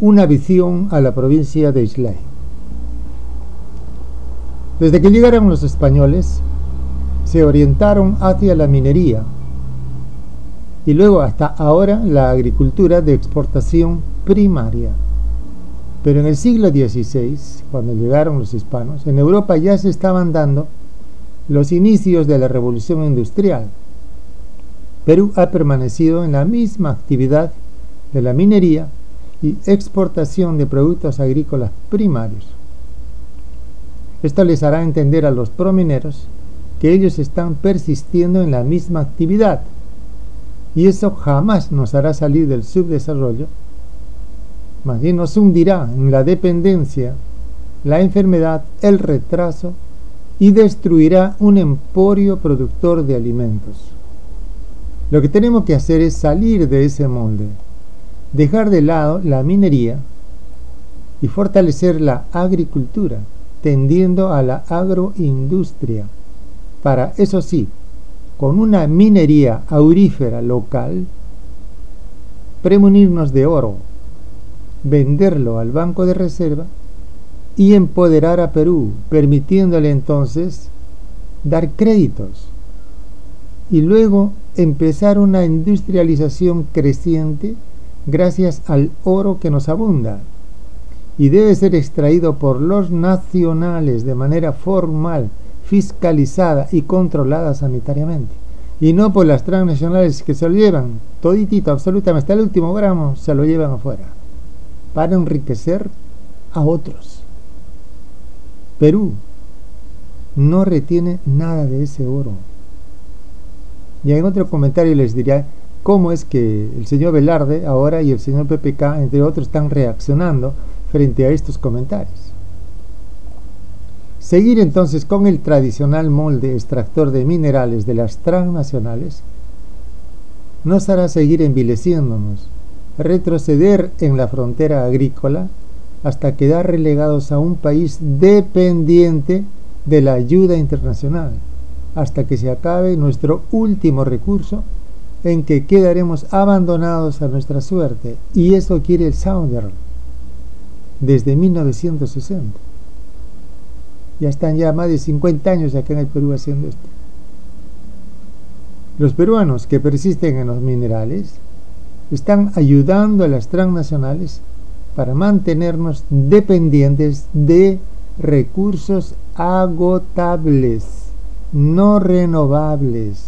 una visión a la provincia de Islay. Desde que llegaron los españoles, se orientaron hacia la minería y luego hasta ahora la agricultura de exportación primaria. Pero en el siglo XVI, cuando llegaron los hispanos, en Europa ya se estaban dando los inicios de la revolución industrial. Perú ha permanecido en la misma actividad de la minería y exportación de productos agrícolas primarios. Esto les hará entender a los promineros que ellos están persistiendo en la misma actividad, y eso jamás nos hará salir del subdesarrollo, más bien nos hundirá en la dependencia, la enfermedad, el retraso, y destruirá un emporio productor de alimentos. Lo que tenemos que hacer es salir de ese molde, dejar de lado la minería y fortalecer la agricultura, tendiendo a la agroindustria, para, eso sí, con una minería aurífera local, premunirnos de oro, venderlo al Banco de Reserva y empoderar a Perú, permitiéndole entonces dar créditos y luego empezar una industrialización creciente gracias al oro que nos abunda y debe ser extraído por los nacionales de manera formal, fiscalizada y controlada sanitariamente, y no por las transnacionales que se lo llevan toditito, absolutamente hasta el último gramo, se lo llevan afuera para enriquecer a otros. Perú no retiene nada de ese oro. Y en otro comentario les diré cómo es que el señor Velarde ahora y el señor PPK, entre otros, están reaccionando frente a estos comentarios. Seguir entonces con el tradicional molde extractor de minerales de las transnacionales nos hará seguir envileciéndonos, retroceder en la frontera agrícola hasta quedar relegados a un país dependiente de la ayuda internacional, hasta que se acabe nuestro último recurso, en que quedaremos abandonados a nuestra suerte. Y eso quiere el Southern desde 1960. Ya están ya más de 50 años acá en el Perú haciendo esto. Los peruanos que persisten en los minerales están ayudando a las transnacionales para mantenernos dependientes de recursos agotables, no renovables.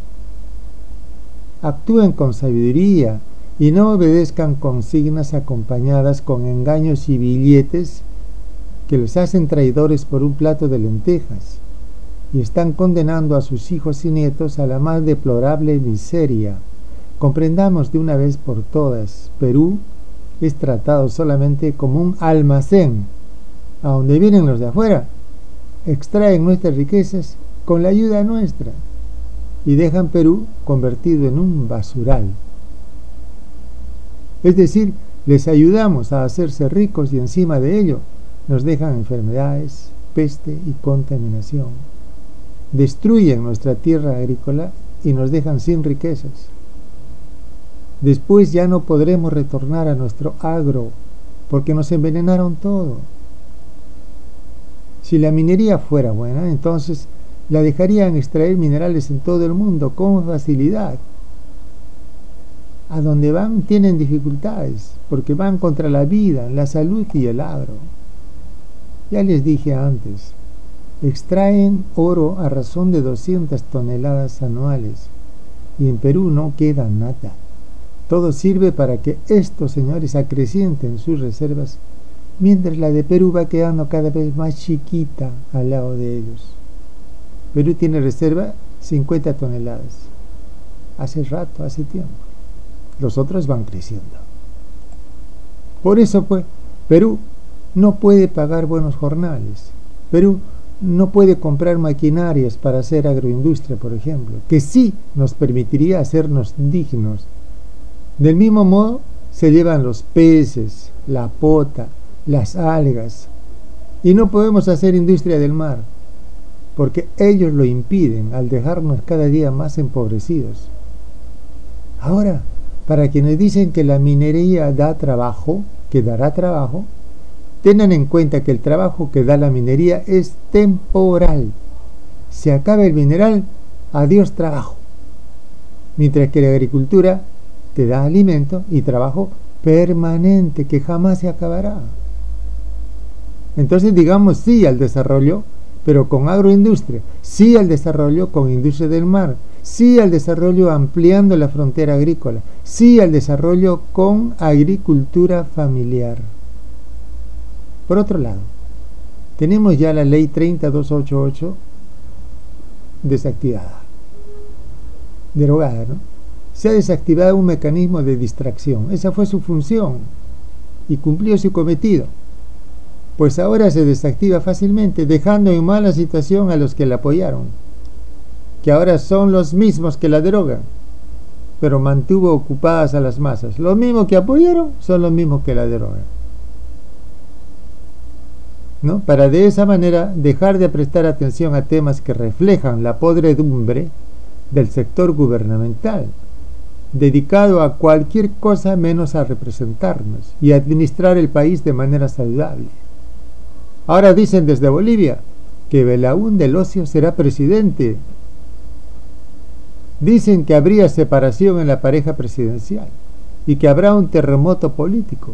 Actúen con sabiduría y no obedezcan consignas acompañadas con engaños y billetes que les hacen traidores por un plato de lentejas y están condenando a sus hijos y nietos a la más deplorable miseria. Comprendamos de una vez por todas, Perú es tratado solamente como un almacén a donde vienen los de afuera, extraen nuestras riquezas con la ayuda nuestra y dejan Perú convertido en un basural. Es decir, les ayudamos a hacerse ricos y encima de ello nos dejan enfermedades, peste y contaminación. Destruyen nuestra tierra agrícola y nos dejan sin riquezas. Después ya no podremos retornar a nuestro agro porque nos envenenaron todo. Si la minería fuera buena, entonces la dejarían extraer minerales en todo el mundo con facilidad. A donde van tienen dificultades porque van contra la vida, la salud y el agro. Ya les dije antes, extraen oro a razón de 200 toneladas anuales y en Perú no queda nada. Todo sirve para que estos señores acrecienten sus reservas, mientras la de Perú va quedando cada vez más chiquita al lado de ellos. Perú tiene reserva 50 toneladas. Hace rato, hace tiempo. Los otros van creciendo. Por eso, pues, Perú no puede pagar buenos jornales. Perú no puede comprar maquinarias para hacer agroindustria, por ejemplo, que sí nos permitiría hacernos dignos. Del mismo modo, se llevan los peces, la pota, las algas, y no podemos hacer industria del mar, porque ellos lo impiden al dejarnos cada día más empobrecidos. Ahora, para quienes dicen que la minería da trabajo, que dará trabajo, tengan en cuenta que el trabajo que da la minería es temporal. Se acaba el mineral, adiós trabajo. Mientras que la agricultura te da alimento y trabajo permanente que jamás se acabará. Entonces digamos sí al desarrollo, pero con agroindustria, sí al desarrollo con industria del mar, sí al desarrollo ampliando la frontera agrícola, sí al desarrollo con agricultura familiar. Por otro lado, tenemos ya la ley 30288 desactivada, derogada, ¿no? Se ha desactivado un mecanismo de distracción. Esa fue su función y cumplió su cometido. Pues ahora se desactiva fácilmente, dejando en mala situación a los que la apoyaron, que ahora son los mismos que la derogan, pero mantuvo ocupadas a las masas. Los mismos que apoyaron son los mismos que la derogan, ¿no? Para de esa manera dejar de prestar atención a temas que reflejan la podredumbre del sector gubernamental, dedicado a cualquier cosa menos a representarnos y administrar el país de manera saludable. Ahora dicen desde Bolivia que Belaún del Ocio será presidente. Dicen que habría separación en la pareja presidencial y que habrá un terremoto político.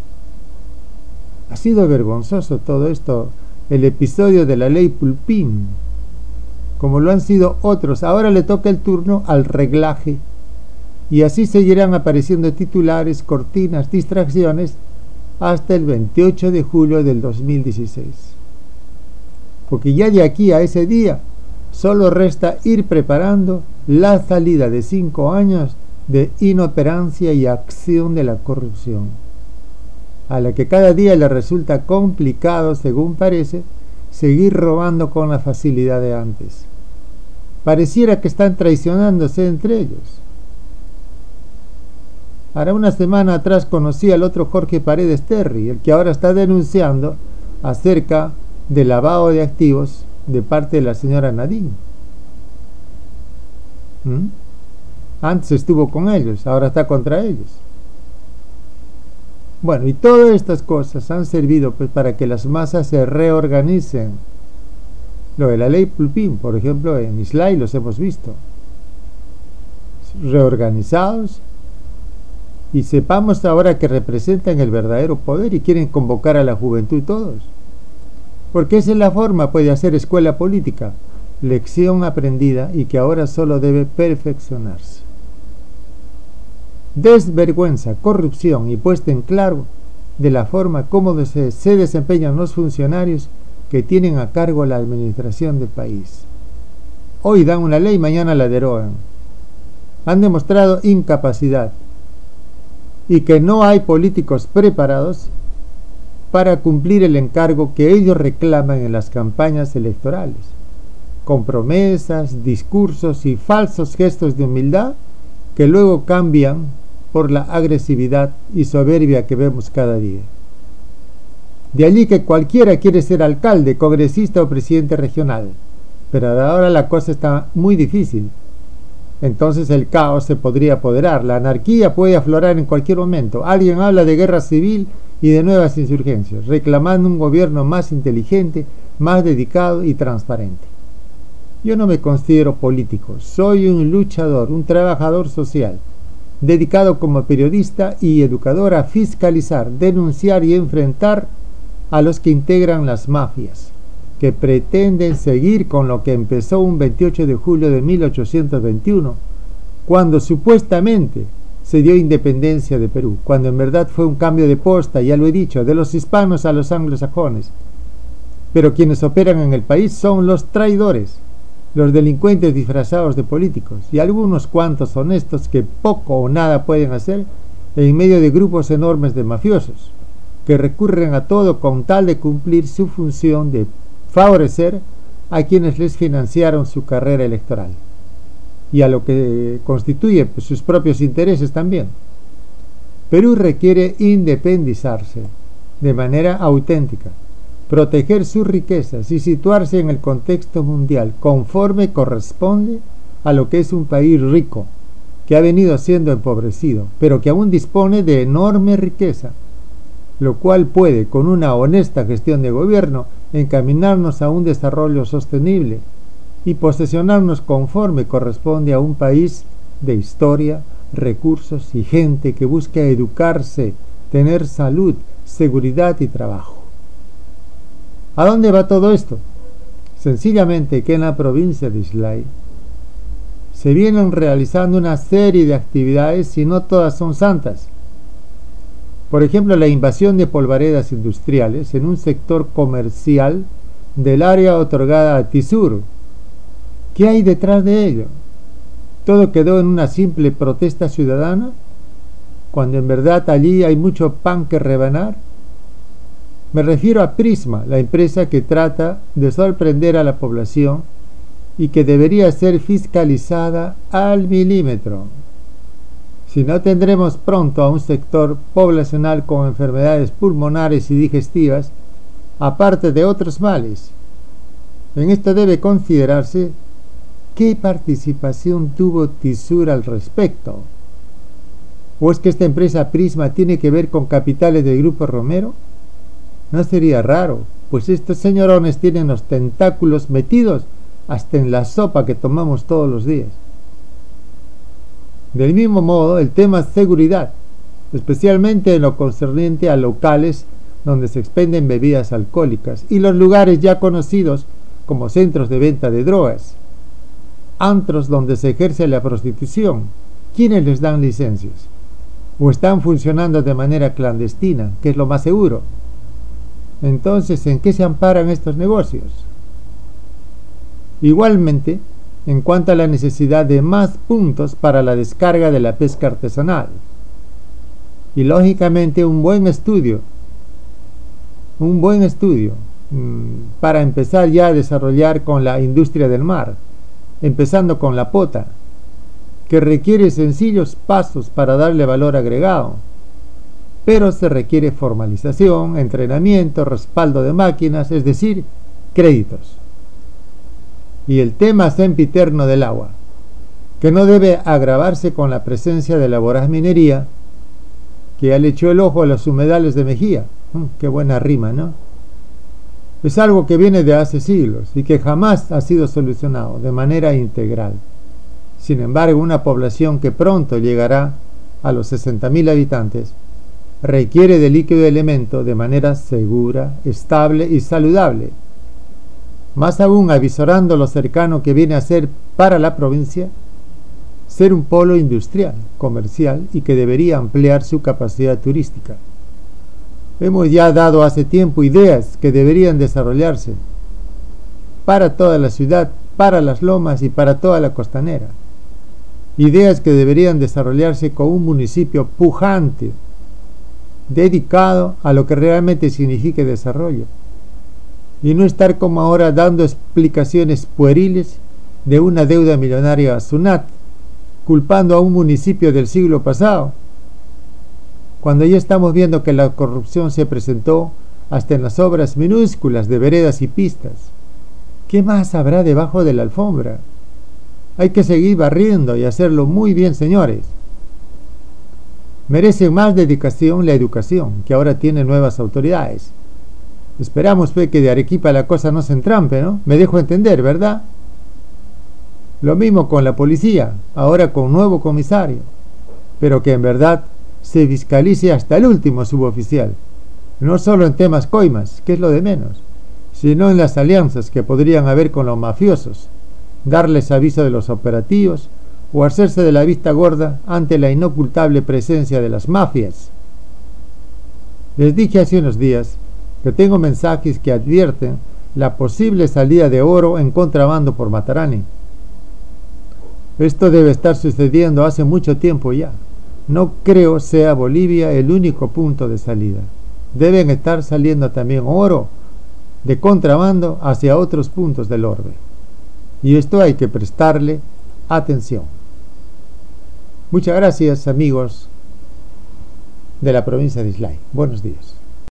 Ha sido vergonzoso todo esto, el episodio de la ley Pulpín, como lo han sido otros. Ahora le toca el turno al reglaje, y así seguirán apareciendo titulares, cortinas, distracciones hasta el 28 de julio del 2016. Porque ya de aquí a ese día solo resta ir preparando la salida de 5 años de inoperancia y acción de la corrupción, a la que cada día le resulta complicado, según parece, seguir robando con la facilidad de antes. Pareciera que están traicionándose entre ellos. Ahora, una semana atrás conocí al otro Jorge Paredes Terry, el que ahora está denunciando acerca del lavado de activos de parte de la señora Nadine. Antes estuvo con ellos, ahora está contra ellos. Bueno, y todas estas cosas han servido pues para que las masas se reorganicen. Lo de la ley Pulpín, por ejemplo, en Islay los hemos visto. Reorganizados, y sepamos ahora que representan el verdadero poder y quieren convocar a la juventud todos. Porque esa es la forma pues, de hacer escuela política, lección aprendida y que ahora solo debe perfeccionarse. Desvergüenza, corrupción y puesta en claro de la forma como se desempeñan los funcionarios que tienen a cargo la administración del país. Hoy dan una ley, mañana la derogan. Han demostrado incapacidad y que no hay políticos preparados para cumplir el encargo que ellos reclaman en las campañas electorales, con promesas, discursos y falsos gestos de humildad que luego cambian por la agresividad y soberbia que vemos cada día. De allí que cualquiera quiere ser alcalde, congresista o presidente regional, pero ahora la cosa está muy difícil. Entonces el caos se podría apoderar, la anarquía puede aflorar en cualquier momento. Alguien habla de guerra civil y de nuevas insurgencias, reclamando un gobierno más inteligente, más dedicado y transparente. Yo no me considero político, soy un luchador, un trabajador social, dedicado como periodista y educador a fiscalizar, denunciar y enfrentar a los que integran las mafias, que pretenden seguir con lo que empezó un 28 de julio de 1821, cuando supuestamente se dio independencia de Perú, cuando en verdad fue un cambio de posta, ya lo he dicho, de los hispanos a los anglosajones. Pero quienes operan en el país son los traidores, los delincuentes disfrazados de políticos y algunos cuantos honestos que poco o nada pueden hacer en medio de grupos enormes de mafiosos, que recurren a todo con tal de cumplir su función de favorecer a quienes les financiaron su carrera electoral y a lo que constituye pues, sus propios intereses también. Perú requiere independizarse de manera auténtica, proteger sus riquezas y situarse en el contexto mundial conforme corresponde a lo que es un país rico, que ha venido siendo empobrecido, pero que aún dispone de enorme riqueza, lo cual puede, con una honesta gestión de gobierno, encaminarnos a un desarrollo sostenible y posesionarnos conforme corresponde a un país de historia, recursos y gente que busca educarse, tener salud, seguridad y trabajo. ¿A dónde va todo esto? Sencillamente que en la provincia de Islay se vienen realizando una serie de actividades y no todas son santas. Por ejemplo, la invasión de polvaredas industriales en un sector comercial del área otorgada a Tizur. ¿Qué hay detrás de ello? ¿Todo quedó en una simple protesta ciudadana, cuando en verdad allí hay mucho pan que rebanar? Me refiero a Prisma, la empresa que trata de sorprender a la población y que debería ser fiscalizada al milímetro. Si no, tendremos pronto a un sector poblacional con enfermedades pulmonares y digestivas, aparte de otros males. En esto debe considerarse qué participación tuvo Tizur al respecto. ¿O es que esta empresa Prisma tiene que ver con capitales del Grupo Romero? No sería raro, pues estos señorones tienen los tentáculos metidos hasta en la sopa que tomamos todos los días. Del mismo modo, el tema seguridad, especialmente en lo concerniente a locales donde se expenden bebidas alcohólicas y los lugares ya conocidos como centros de venta de drogas, antros donde se ejerce la prostitución. ¿Quiénes les dan licencias? ¿O están funcionando de manera clandestina, que es lo más seguro? Entonces, ¿en qué se amparan estos negocios? Igualmente, en cuanto a la necesidad de más puntos para la descarga de la pesca artesanal. Y lógicamente un buen estudio para empezar ya a desarrollar con la industria del mar, empezando con la pota, que requiere sencillos pasos para darle valor agregado, pero se requiere formalización, entrenamiento, respaldo de máquinas, es decir, créditos. Y el tema sempiterno del agua, que no debe agravarse con la presencia de la voraz minería, que ya le echó el ojo a los humedales de Mejía. Qué buena rima, ¿no? Es algo que viene de hace siglos y que jamás ha sido solucionado de manera integral. Sin embargo, una población que pronto llegará a los 60.000 habitantes requiere de líquido elemento de manera segura, estable y saludable. Más aún, avisorando lo cercano que viene a ser para la provincia ser un polo industrial, comercial y que debería ampliar su capacidad turística. Hemos ya dado hace tiempo ideas que deberían desarrollarse para toda la ciudad, para las lomas y para toda la costanera. Ideas que deberían desarrollarse con un municipio pujante, dedicado a lo que realmente signifique desarrollo, y no estar como ahora dando explicaciones pueriles de una deuda millonaria a SUNAT, culpando a un municipio del siglo pasado, cuando ya estamos viendo que la corrupción se presentó hasta en las obras minúsculas de veredas y pistas. ¿Qué más habrá debajo de la alfombra? Hay que seguir barriendo y hacerlo muy bien, señores. Merece más dedicación la educación, que ahora tiene nuevas autoridades. Esperamos que de Arequipa la cosa no se entrampe, ¿no? Me dejo entender, ¿verdad? Lo mismo con la policía, ahora con nuevo comisario, pero que en verdad se fiscalice hasta el último suboficial, no solo en temas coimas, que es lo de menos, sino en las alianzas que podrían haber con los mafiosos, darles aviso de los operativos o hacerse de la vista gorda ante la inocultable presencia de las mafias. Les dije hace unos días que tengo mensajes que advierten la posible salida de oro en contrabando por Matarani. Esto debe estar sucediendo hace mucho tiempo ya. No creo sea Bolivia el único punto de salida. Deben estar saliendo también oro de contrabando hacia otros puntos del orbe. Y esto hay que prestarle atención. Muchas gracias, amigos de la provincia de Islay. Buenos días.